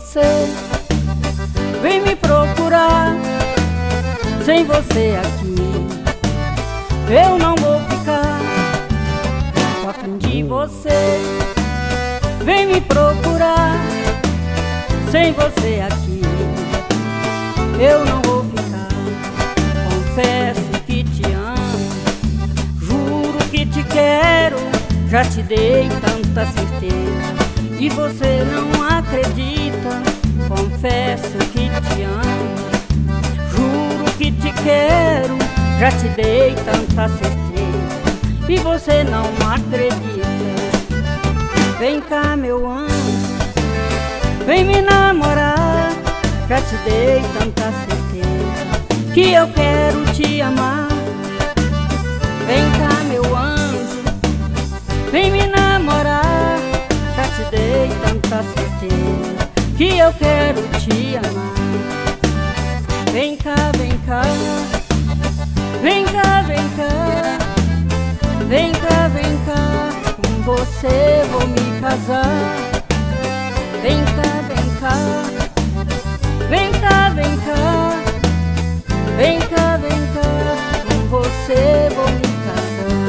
você, vem me procurar. Sem você aqui eu não vou ficar. Eu aprendi você, vem me procurar. Sem você aqui eu não vou ficar. Confesso que te amo, juro que te quero. Já te dei tanta certeza e você não acredita. Confesso que te amo, juro que te quero. Já te dei tanta certeza e você não acredita. Vem cá, meu anjo, vem me namorar. Já te dei tanta certeza que eu quero te amar. Vem cá, meu anjo, vem me namorar. Já te dei tanta certeza que eu quero te amar. Vem cá, vem cá, vem cá, vem cá, vem cá, vem cá. Com você vou me casar. Vem cá, vem cá, vem cá, vem cá, vem cá, vem cá. Com você vou me casar.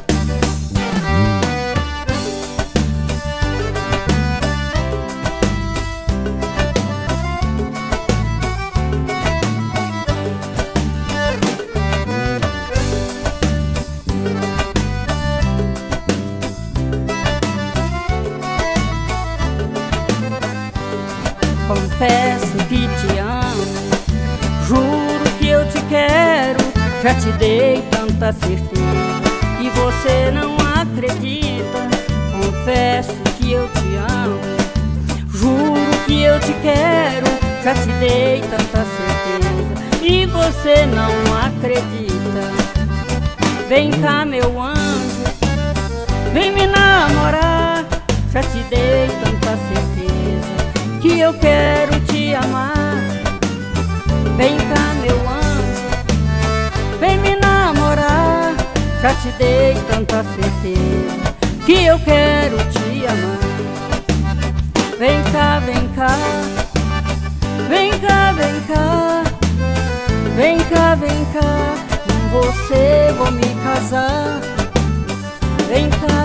Confesso que te amo, juro que eu te quero. Já te dei tanta certeza e você não acredita. Confesso que eu te amo, juro que eu te quero. Já te dei tanta certeza e você não acredita. Vem cá, meu anjo, vem me namorar. Já te dei tanta certeza que eu quero te amar. Vem cá, meu anjo, vem me namorar. Já te dei tanta certeza que eu quero te amar. Vem cá, vem cá, vem cá, vem cá, vem cá, vem cá. Com você vou me casar. Vem cá,